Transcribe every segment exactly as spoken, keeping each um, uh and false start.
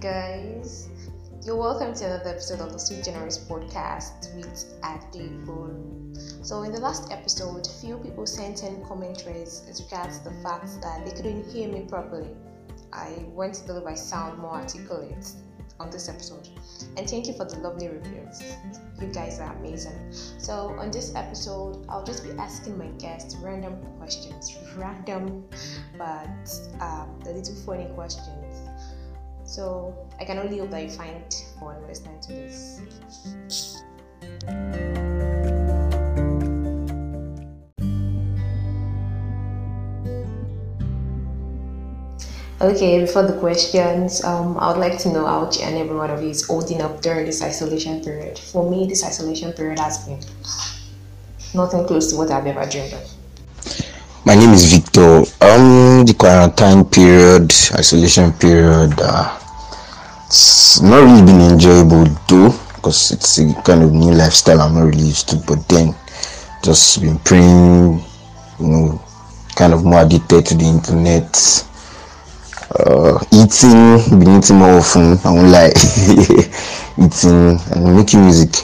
guys. You're welcome to another episode of the Sweet Generous podcast with Adebo. So, in the last episode, few people sent in commentaries as regards the fact that they couldn't hear me properly. I went to believe I sound more articulate on this episode, and thank you for the lovely reviews. You guys are amazing. So, on this episode, I'll just be asking my guests random questions, random, but um, the little funny questions. So I can only hope that you find fun listening to this. Okay, before the questions, um, I would like to know how each and every one of you is holding up during this isolation period. For me, this isolation period has been nothing close to what I've ever dreamed of. My name is Victor. Um, the quarantine period, isolation period, uh, it's not really been enjoyable though, because it's a kind of new lifestyle I'm not really used to. But then, just been praying, you know, kind of more addicted to the internet. Uh, eating, been eating more often. I won't lie, eating and making music.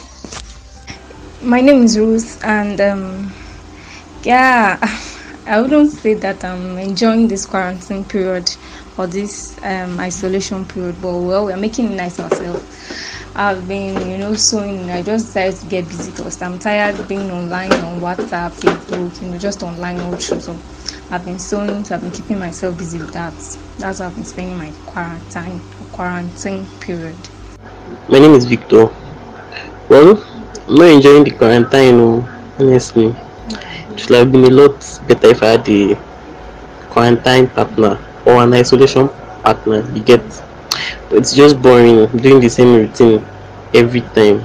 My name is Ruth, and um, yeah. I wouldn't say that I'm enjoying this quarantine period or this um, isolation period, but well, we're making it nice ourselves. I've been, you know, sewing. I just decided to get busy because I'm tired of being online on WhatsApp, Facebook, you know, just online all through. So I've been sewing, so I've been keeping myself busy with that. That's how I've been spending my quarantine quarantine period. My name is Victor. Well, I'm not enjoying the quarantine, honestly. It would have been a lot better if I had a quarantine partner or an isolation partner. You get, but it's just boring doing the same routine every time.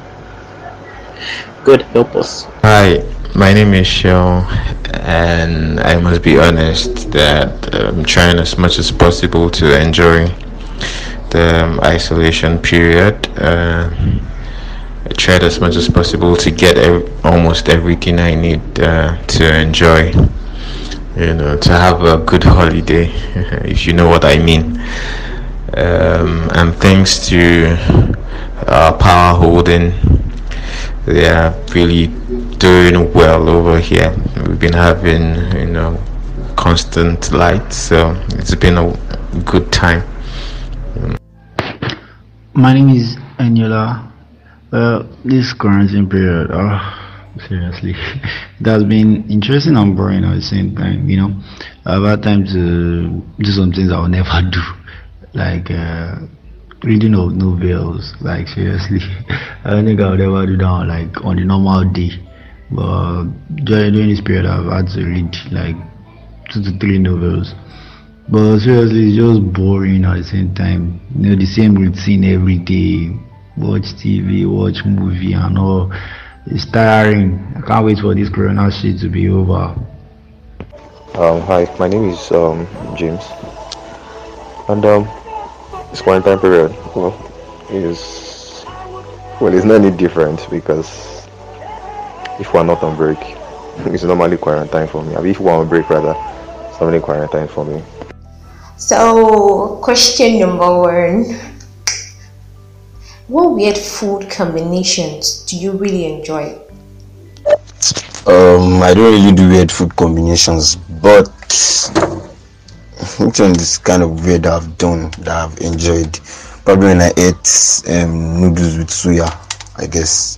God help us. Hi, my name is Sean, and I must be honest that I'm trying as much as possible to enjoy the um, isolation period. Uh, I tried as much as possible to get ev- almost everything I need uh, to enjoy, you know, to have a good holiday, if you know what I mean. Um, and thanks to our power holding, they are really doing well over here. We've been having, you know, constant light, so it's been a good time. My name is Anyola. Well, this quarantine period, oh, seriously, it has been interesting and boring at the same time, you know. I've had time to do some things I will never do, like uh, reading of novels, like seriously. I don't think I would ever do that, like, on the normal day. But during, during this period, I've had to read, like, two to three novels. But seriously, it's just boring at the same time. You know, the same routine every day. Watch T V, watch movie and all. It's tiring. I can't wait for this corona shit to be over. Um, hi, my name is um, James, and um, this quarantine period, well, is well, it's not any different because if we're not on break, it's normally quarantine for me. I mean, if we're on break, rather, it's normally quarantine for me. So, question number one. What weird food combinations do you really enjoy? Um, I don't really do weird food combinations, but which one is kind of weird that I've done that I've enjoyed? Probably when I ate um, noodles with suya, I guess.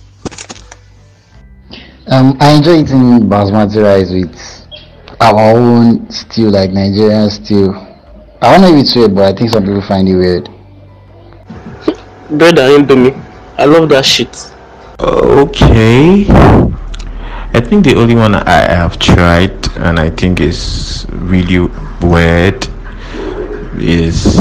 Um, I enjoy eating basmati rice with our own stew, like Nigerian stew. I don't know if it's weird, but I think some people find it weird. Bread and Indomie. I love that shit. Okay. I think the only one I have tried and I think is really weird is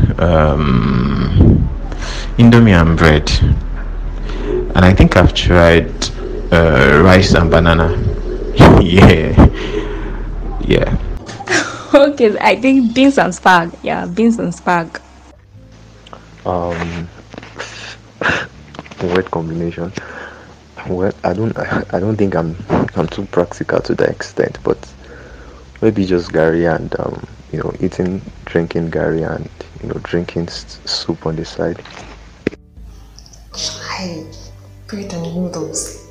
um, Indomie and bread. And I think I've tried uh, rice and banana. yeah. Yeah. Okay, I think beans and spag. Yeah, beans and spag. Um, weird combination. Well, I don't, I don't think I'm, I'm too practical to that extent, but maybe just Gary and um, you know, eating, drinking gari and, you know, drinking s- soup on the side. I bread and noodles.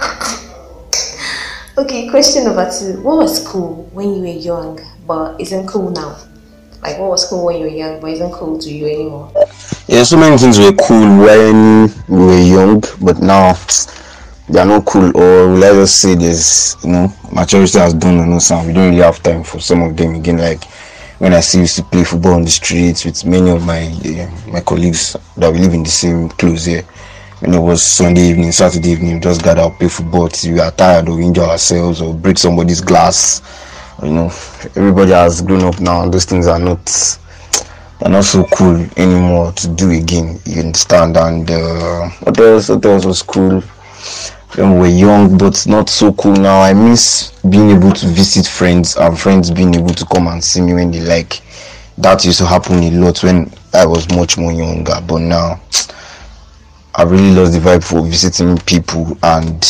Okay, question number two. What was cool when you were young but isn't cool now? Like, what was cool when you were young but isn't cool to you anymore? Yeah, so many things were cool when we were young, but now they are not cool. Or will I just say there's, you know, maturity has done on us and we don't really have time for some of them again. Like when I still used to play football on the streets with many of my uh, my colleagues that we live in the same close here. When it was Sunday evening, Saturday evening, we just gather up, play football till we are tired or injure ourselves or break somebody's glass. You know, everybody has grown up now. Those things are not they're not so cool anymore to do again. You understand? And uh, what else? What else was cool when we were young, but not so cool now? I miss being able to visit friends and friends being able to come and see me when they like. That used to happen a lot when I was much more younger, but now I really lost the vibe for visiting people, and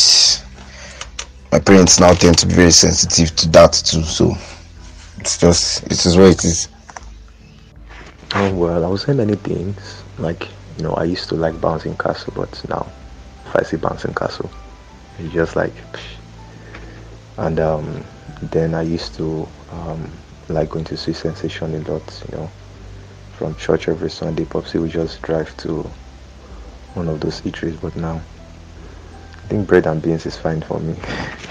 my parents now tend to be very sensitive to that too. So it's just it is what it is. Oh well, I would say many things. Like, you know, I used to like bouncing castle, but now if I see bouncing castle, it's just like psh. And um then I used to um like going to see Sensation a lot, you know. From church every Sunday, Popsy would just drive to one of those eateries, but now I think bread and beans is fine for me.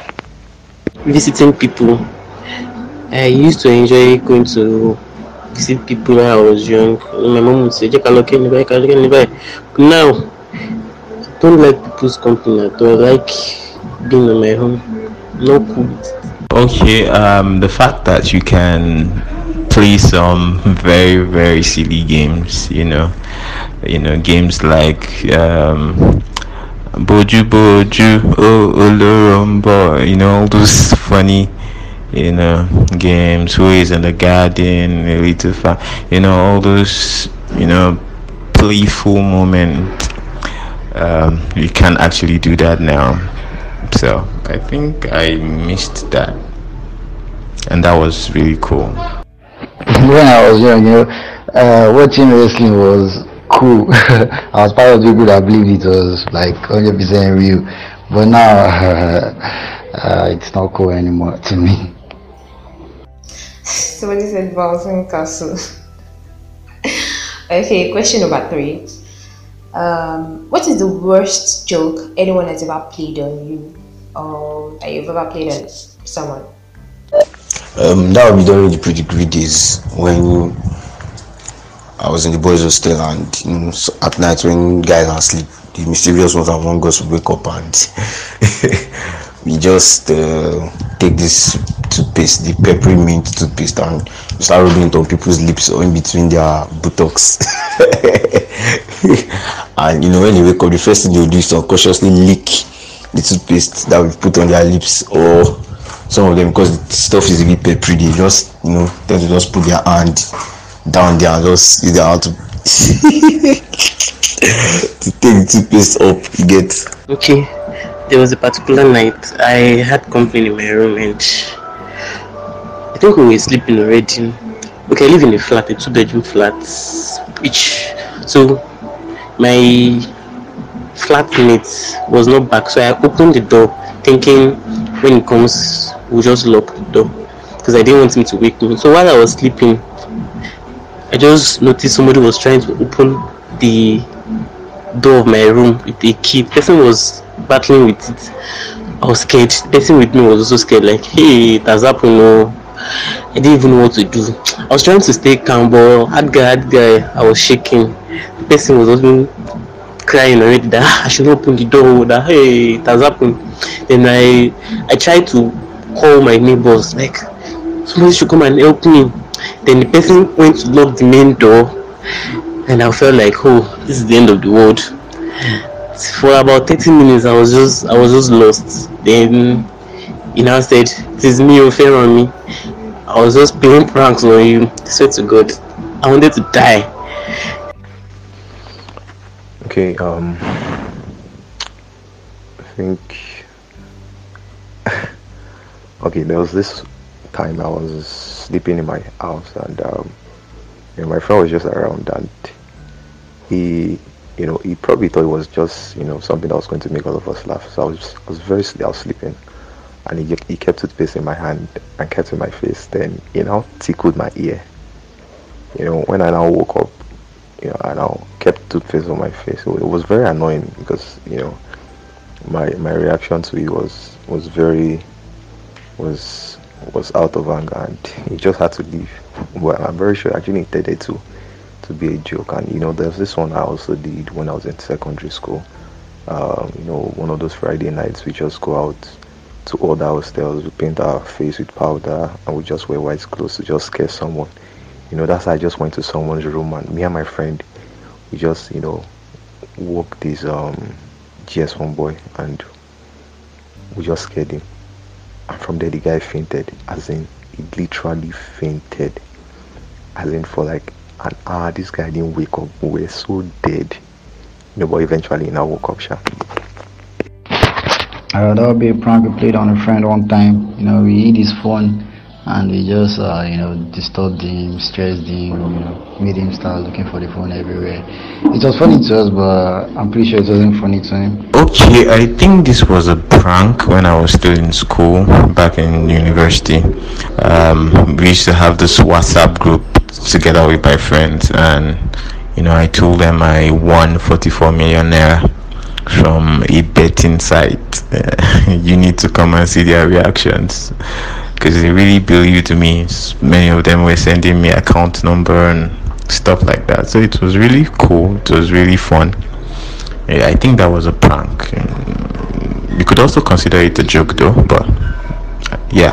Visiting people. I used to enjoy going to visit people when I was young. My mom would say, "Jeka look in the back, look in the back." But now, I don't like people's company at all. I like being on my own. No cool. Okay, um, the fact that you can play some very very silly games, you know, you know, games like um, Boju Boju, oh Olorumbo, you know, all those funny, you know, games. Who is in the garden? A little far, you know, all those, you know, playful moment. Um, you can actually do that now. So I think I missed that, and that was really cool. When I was young, you know, uh, watching wrestling was cool. I was part of the people that believed it was like one hundred percent real, but now uh, uh, it's not cool anymore to me. Somebody said bouncing castle. Okay, question number three. Um, what is the worst joke anyone has ever played on you, or that you've ever played on someone? Um, that would be during the pre-degree days when I was in the boys' hostel, and you know, so at night when guys are asleep, the mysterious ones among us will wake up and we just uh, take this toothpaste, the peppery mint toothpaste, and we start rubbing it on people's lips or in between their buttocks. And you know, when they wake up, the first thing they do is to unconsciously lick the toothpaste that we've put on their lips, or some of them, because the stuff is a bit peppery, they just, you know, tend to just put their hand down there and just use their hand to, to take the toothpaste up. You get? Okay, there was a particular night I had company in my room, and I think we were sleeping already. Okay, I live in a flat, a two bedroom flat, which, so my flatmate was not back, so I opened the door thinking when he comes we'll just lock the door because I didn't want him to wake me. So while I was sleeping, I just noticed somebody was trying to open the door of my room with a key. The person was battling with it. I was scared. The person with me was also scared, like, hey, it has happened. No, I didn't even know what to do. I was trying to stay calm, but hard guy, hard guy, I was shaking. The person was also crying already that I should open the door, that hey, it has happened. Then I I tried to call my neighbors, like, somebody should come and help me. Then the person went to lock the main door, and I felt like, oh, this is the end of the world. For about thirty minutes, I was just I was just lost. Then he now said, "This is me, you fair on me." I was just playing pranks on you. I swear to God, I wanted to die. Okay, um, I think, okay, there was this time I was sleeping in my house, and um, you know, my friend was just around, and he, you know, he probably thought it was just, you know, something that was going to make all of us laugh. So I was, I was very, I was sleeping, and he, he kept toothpaste in my hand and kept it in my face. Then, you know, tickled my ear. You know, when I now woke up, you know, I now kept toothpaste on my face. So it was very annoying because, you know, my my reaction to it was was very was was out of anger, and he just had to leave. Well, I'm very sure actually intended to to be a joke. And you know, there's this one I also did when I was in secondary school. Um, you know, one of those Friday nights we just go out to other hostels, we paint our face with powder, and we just wear white clothes to just scare someone. You know, that's how I just went to someone's room, and me and my friend, we just, you know, woke this um G S one boy, and we just scared him. And from there the guy fainted, as in he literally fainted, as in for like an hour. This guy didn't wake up. We were so dead. You know, but eventually he now woke up sharp. Uh, that would be a prank we played on a friend one time. You know, we hid his phone and we just, uh, you know, disturbed him, stressed him, you know, made him start looking for the phone everywhere. It was funny to us, but I'm pretty sure it wasn't funny to him. Okay, I think this was a prank when I was still in school, back in university. Um, we used to have this WhatsApp group together with my friends, and you know, I told them I won forty-four million naira from a betting site. Uh, you need to come and see their reactions, because they really believed me. Many of them were sending me account number and stuff like that. So it was really cool. It was really fun. Yeah, I think that was a prank. You could also consider it a joke though, but yeah.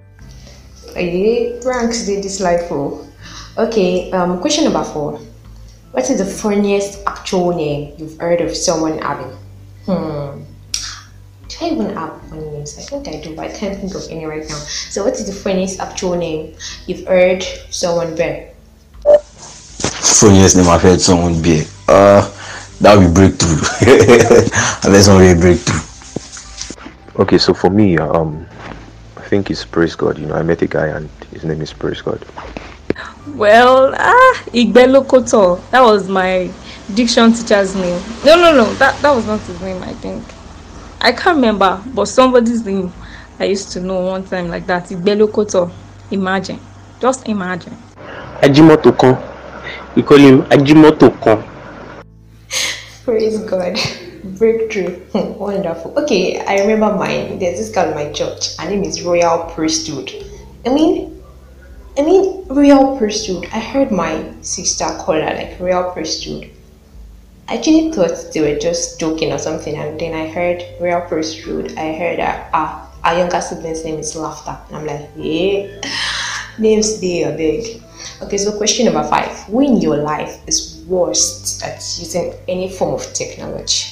Yeah, pranks they delightful. Okay, um, question number four. What is the funniest actual name you've heard of someone having? Hmm. Do I even have funny names? I think I do, but I can't think of any right now. So what is the funniest actual name you've heard someone bear? Funniest name I've heard someone bear? Uh, that would be Breakthrough. Unless somebody Breakthrough. Okay, so for me, um, I think it's Praise God. You know, I met a guy and his name is Praise God. Well, ah, Igbelokoto. That was my diction teacher's name. No, no, no. That that was not his name, I think. I can't remember, but somebody's name I used to know one time like that. Igbelokoto. Imagine. Just imagine. Ajimoto Kon. We call him Ajimoto Kon. Praise God. Breakthrough. Wonderful. Okay, I remember mine. There's this girl in my church. Her name is Royal Priesthood. I mean, I mean, Royal Priesthood. I heard my sister call her like Royal Priesthood. I actually thought they were just joking or something, and then I heard Royal Priesthood. I heard her, ah, our younger sibling's name is Laughter. And I'm like, yeah, names they are big. Okay, so question number five. Who in your life is worst at using any form of technology?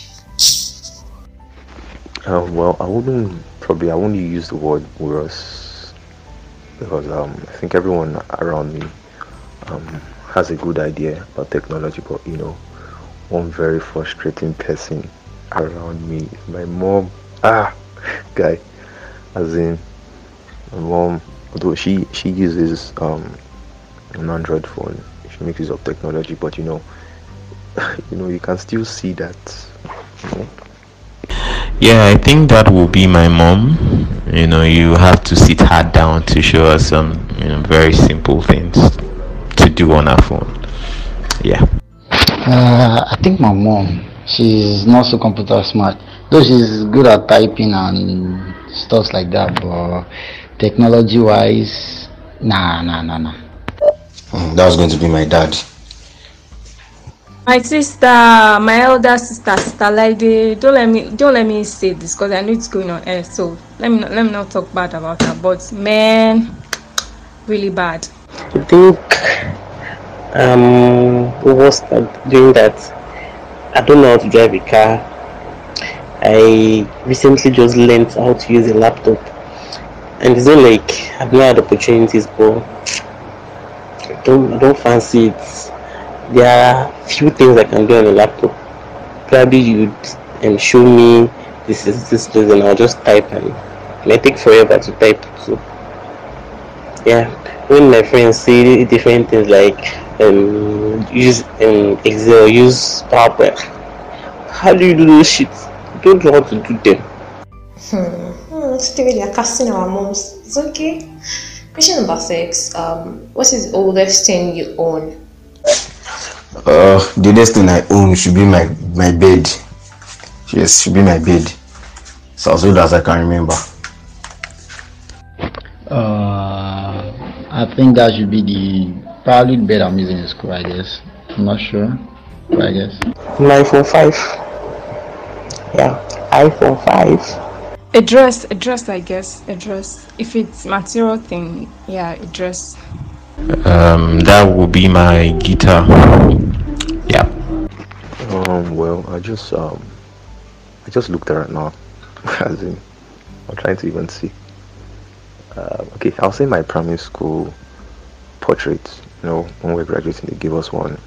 Um, well, I wouldn't probably I wouldn't use the word worst, because um, I think everyone around me um, has a good idea about technology, but you know, one very frustrating person around me is my mom. Ah, guy, as in my mom. Although she she uses um, an Android phone, she makes use of technology, but you know, you know, you can still see that. You know? Yeah, I think that will be my mom. You know, you have to sit her down to show her some, you know, very simple things to do on her phone. Yeah. Uh, I think my mom, she's not so computer smart. Though she's good at typing and stuff like that, but technology-wise, nah, nah, nah, nah. Mm, that was going to be my dad. My sister, my elder sister, sister Lady, don't let me, don't let me say this because I know it's going on air. So let me, not, let me not talk bad about her. But man, really bad. I think um, who was doing that? I don't know how to drive a car. I recently just learned how to use a laptop, and it's not like I've not had opportunities, but I don't, I don't fancy it. There are few things I can do on a laptop. Probably you'd um, show me this is this, this, and I'll just type, and it might take forever to type. So Yeah, when my friends see different things like um use um Excel, use PowerPoint, how do you do those shit? Don't know how to do them. Hmm. Hmm. Still, they are casting our moms. It's okay. Question number six. Um, what is the oldest thing you own? Uh, the next thing I own should be my my bed. Yes, should be my bed. So as old as I can remember. Uh, I think that should be the probably the bed I'm using in school. I guess. I'm not sure, but I guess. My iPhone five. Yeah, iPhone five. A dress, a dress, I guess, a dress. If it's material thing, yeah, a dress. Um, that would be my guitar. Yeah. Um, well, I just um, I just looked at it now, as in, I'm trying to even see. Uh, okay, I'll say my primary school portrait. You know, when we're graduating, they give us one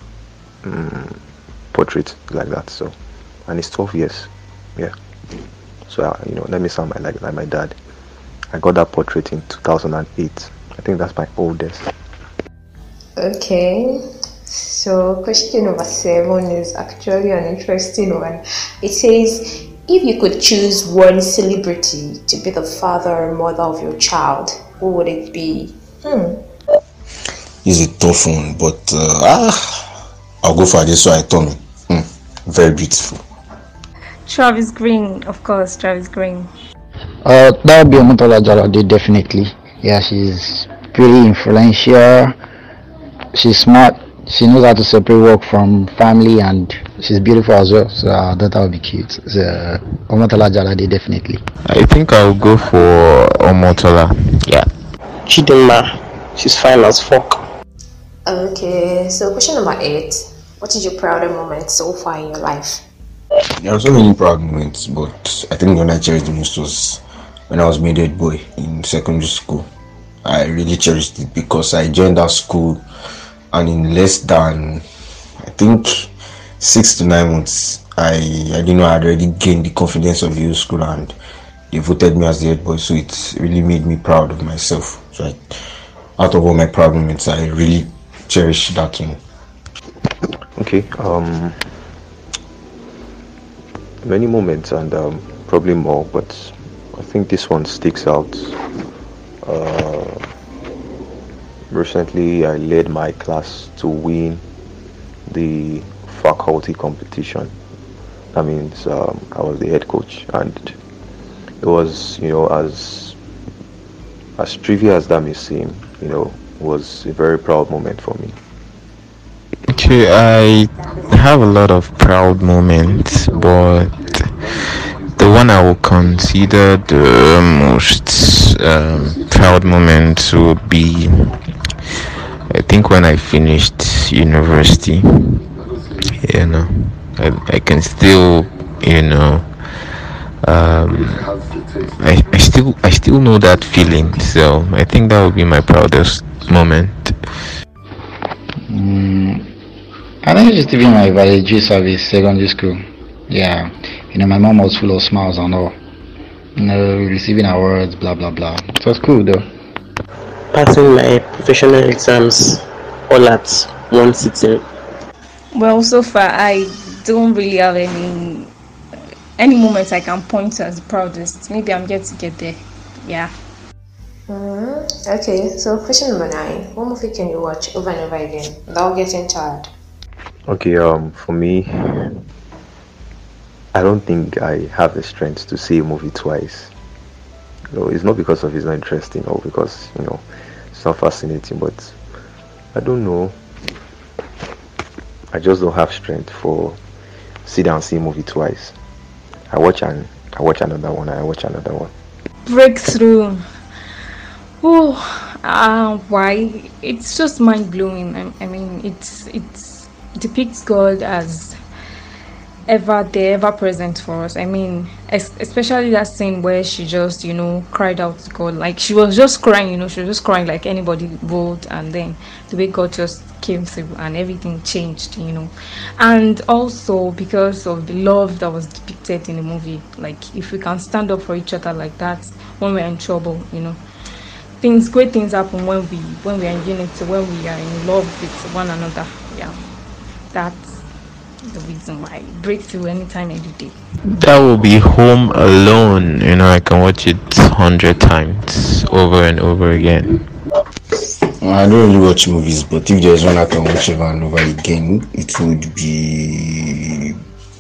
um, portrait like that. So, and it's twelve years. Yeah. So uh, you know, let me sound my, like like my dad. I got that portrait in two thousand eight. I think that's my oldest. Okay. So question number seven is actually an interesting one. It says, if you could choose one celebrity to be the father or mother of your child, who would it be? Hmm. It's a tough one, but uh, ah, I'll go for this one. Tommy. Hmm. Very beautiful. Travis Green, of course, Travis Green. Uh, that would be Omotola Jalade, definitely. Yeah, she's pretty influential. She's smart. She knows how to separate work from family, and she's beautiful as well. So uh, that would be cute. So, uh, Omotola Jalade, definitely. I think I'll go for Omotola. Yeah. Chidinma. She's fine as fuck. Okay, so question number eight. What is your proudest moment so far in your life? There are so many proud moments, but I think the one I cherished the most was when I was made head boy in secondary school. I really cherished it because I joined that school, and in less than, I think, six to nine months, I I didn't know I had already gained the confidence of the whole school, and they voted me as the head boy. So it really made me proud of myself. So I, out of all my proud moments, I really cherish that one. Okay. Um. Many moments and um, probably more, but I think this one sticks out. Uh, recently, I led my class to win the faculty competition. That means um, I was the head coach, and it was, you know, as as trivial as that may seem, you know, was a very proud moment for me. Okay, I have a lot of proud moments, but the one I would consider the most um, proud moment would be, I think, when I finished university. You know, I, I can still, you know, um, I, I still I still know that feeling. So I think that would be my proudest moment. Mm, I think it's still be my valedictory service, secondary school. Yeah, you know, my mom was full of smiles and all. You know, receiving awards, blah blah blah. It was cool though. Passing my professional exams all at one sitting. Well, so far I don't really have any any moments I can point to as the proudest. Maybe I'm yet to get there. Yeah. Mm-hmm. Okay, so question number nine. What movie can you watch over and over again without getting tired? Okay, um, for me, I don't think I have the strength to see a movie twice. You know, it's not because of it's not interesting or because, you know, it's not fascinating, but I don't know. I just don't have strength for sit down and see a movie twice. I watch and I watch another one and I watch another one. Breakthrough. Oh, uh, why? It's just mind blowing. I, I mean, it's it's depicts God as ever there, ever present for us. I mean, es- especially that scene where she just, you know, cried out to God. Like she was just crying, you know, she was just crying like anybody would, and then the way God just came through and everything changed, you know. And also because of the love that was depicted in the movie, like if we can stand up for each other like that when we're in trouble, you know. things, great things happen when we when we are in unity, when we are in love with one another. Yeah, that's the reason why breakthrough anytime, any day. That will be Home Alone. You know, I can watch it hundred times over and over again. I don't really watch movies, but if there's one I can watch over and over again, it would be.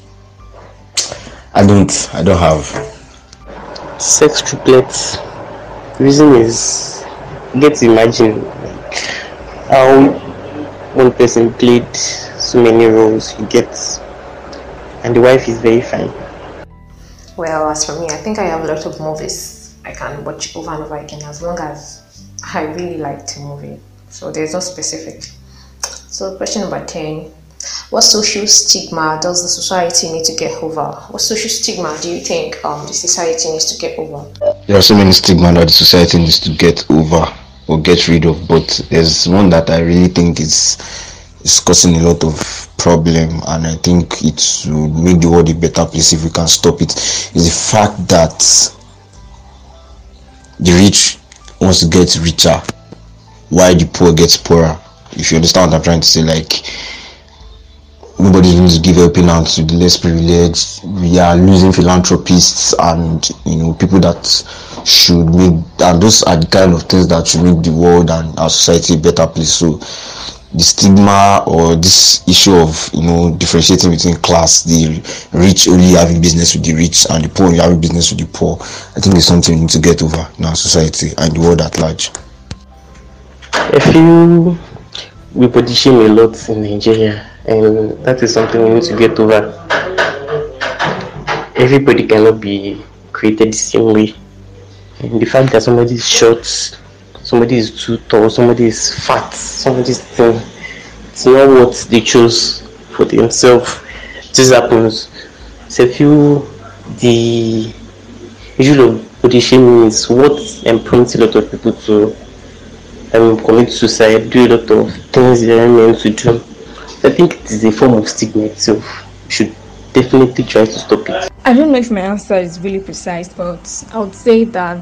I don't. I don't have. Sex triplets. The reason is, get to imagine like, how one person played so many roles. You get, and the wife is very fine. Well, as for me, I think I have a lot of movies I can watch over and over again as long as I really like the movie. So there's no specific. So question number ten. What social stigma does the society need to get over? What social stigma do you think um, the society needs to get over? There are so many stigma that the society needs to get over or get rid of, but there's one that I really think is is causing a lot of problem, and I think it will make the world a better place if we can stop it. Is the fact that the rich wants to get richer while the poor gets poorer. If you understand what I'm trying to say, like nobody needs to give helping hand to the less privileged. We are losing philanthropists and you know people that should make, and those are the kind of things that should make the world and our society a better place. So the stigma or this issue of you know differentiating between class, the rich only having business with the rich and the poor only having business with the poor, I think it's something we need to get over in our society and the world at large. I feel we body shame a lot in Nigeria, and that is something we need to get over. Everybody cannot be created the same way, and the fact that somebody is short, somebody is too tall, somebody is fat, somebody is thin, it's not what they chose for themselves. This happens. So I feel the issue of body shaming is what prompts a lot of people to um, commit suicide, do a lot of things they are meant to do. I think it is a form of stigma itself. We should definitely try to stop it. I don't know if my answer is really precise, but I would say that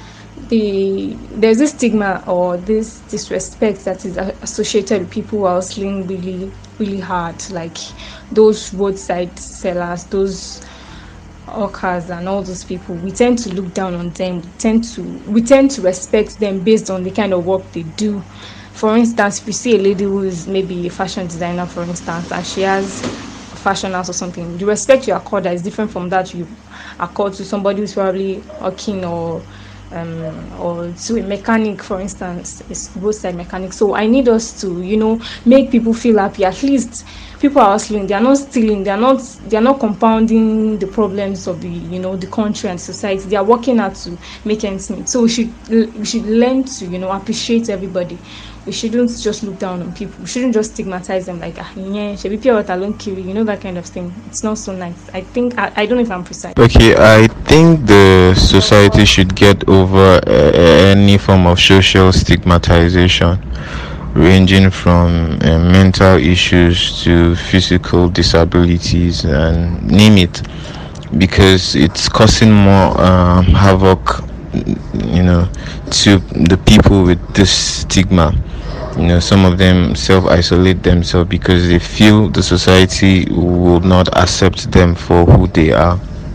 the there's this stigma or this disrespect that is associated with people who are hustling really, really hard, like those roadside sellers, those hawkers and all those people. We tend to look down on them. We tend to we tend to respect them based on the kind of work they do. For instance, if you see a lady who is maybe a fashion designer, for instance, and she has a fashion house or something, the respect you accord her is different from that you accord to somebody who's probably hawking or um or to a mechanic, for instance, a roadside mechanic. So I need us to, you know, make people feel happy. At least people are hustling, they are not stealing, they are not they are not compounding the problems of the, you know, the country and society. They are working hard to make ends meet. So we should we should learn to, you know, appreciate everybody. We shouldn't just look down on people. We shouldn't just stigmatize them like, ah, yeah, should be pure water, don't kill you, you know, that kind of thing. It's not so nice. I think, I, I don't know if I'm precise. Okay, I think the society should get over uh, any form of social stigmatization, ranging from uh, mental issues to physical disabilities and name it, because it's causing more um, havoc, you know, to the people with this stigma. You know, some of them self-isolate themselves because they feel the society will not accept them for who they are.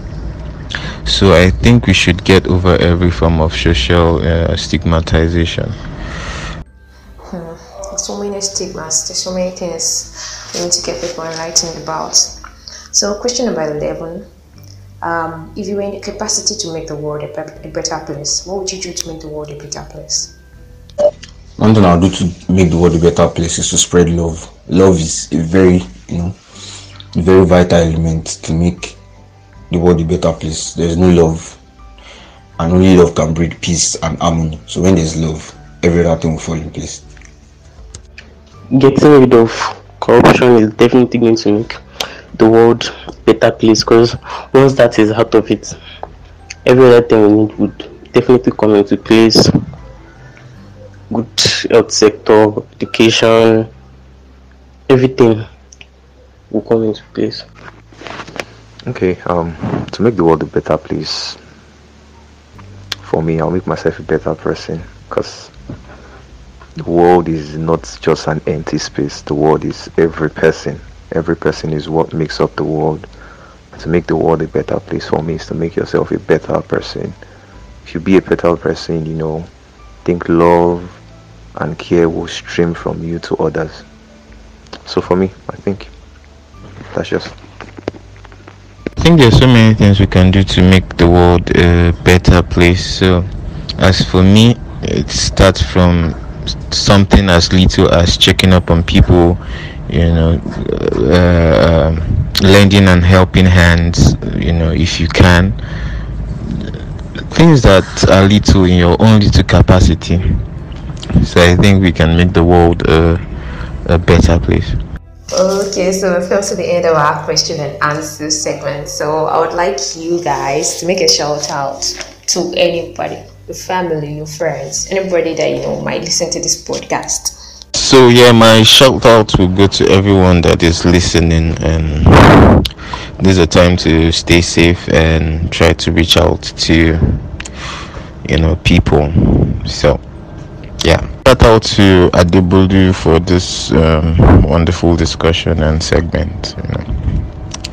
So I think we should get over every form of social uh, stigmatization. Hmm. There's so many stigmas, there's so many things we need to get people enlightened about. So question number eleven. Um, if you were in the capacity to make the world a, be- a better place, what would you do to make the world a better place? One thing I'll do to make the world a better place is to spread love. Love is a very, you know, very vital element to make the world a better place. There's no love, and only love can breed peace and harmony. So when there's love, every other thing will fall in place. Getting rid of corruption is definitely going to make the world a better place, because once that is out of it, every other thing we need would definitely come into place. Good health sector, education, everything will come into place. Okay, um, to make the world a better place, for me, I'll make myself a better person. because the world is not just an empty space. The world is every person. Every person is what makes up the world. To make the world a better place for me is to make yourself a better person. If you be a better person, you know, think love and care will stream from you to others. So for me, I think that's just. I think there's so many things we can do to make the world a better place. So, as for me, it starts from something as little as checking up on people, you know, uh, um, lending and helping hands, you know, if you can. Things that are little in your own little capacity. So I think we can make the world a, a better place. Okay, so we've come to the end of our question and answer segment. So I would like you guys to make a shout out to anybody, your family, your friends, anybody that you know might listen to this podcast. So yeah, my shout out will go to everyone that is listening, and this is a time to stay safe and try to reach out to, you know, people. So yeah, shout out to Adebolu for this um, wonderful discussion and segment. You know,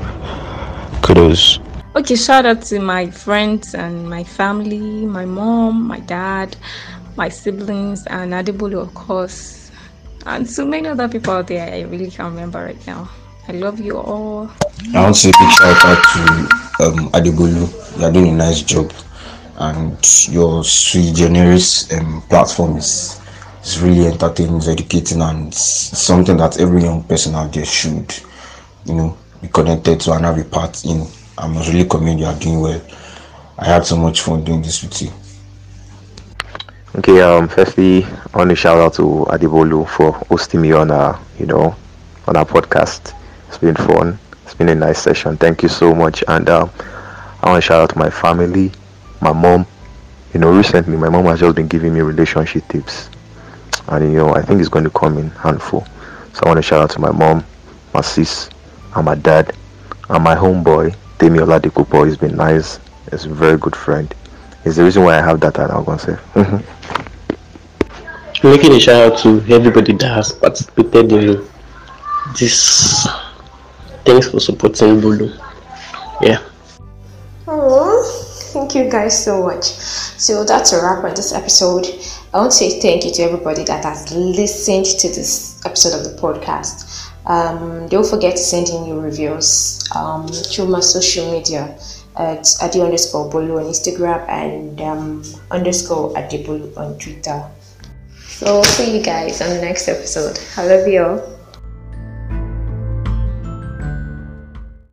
kudos. Okay, shout out to my friends and my family, my mom, my dad, my siblings, and Adebolu, of course, and so many other people out there I really can't remember right now. I love you all. I want to say a big shout out to um, Adebolu. You are doing a nice job, and your sui generis um, platform is, is really entertaining, it's educating, and it's something that every young person out there should, you know, be connected to and have a part in. I must really commend you are doing well. I had so much fun doing this with you. Okay, um, firstly, I want to shout out to Adebolu for hosting me on our, you know, on our podcast. It's been fun. It's been a nice session. Thank you so much. And um, I want to shout out to my family, my mom. You know, recently my mom has just been giving me relationship tips, and you know, I think it's going to come in handful. So I want to shout out to my mom, my sis, and my dad, and my homeboy, Demi Oladipupo. He's been nice. He's a very good friend. It's the reason why I have that, and I'm going to say. Making a shout out to everybody that has participated in this. Thanks for supporting Bolu. Yeah. Oh, thank you guys so much. So that's a wrap on this episode. I want to say thank you to everybody that has listened to this episode of the podcast. Um, don't forget to send in your reviews um, through my social media at adi underscore bolu on Instagram and um, underscore adibolu on Twitter. So see you guys on the next episode. I love you all.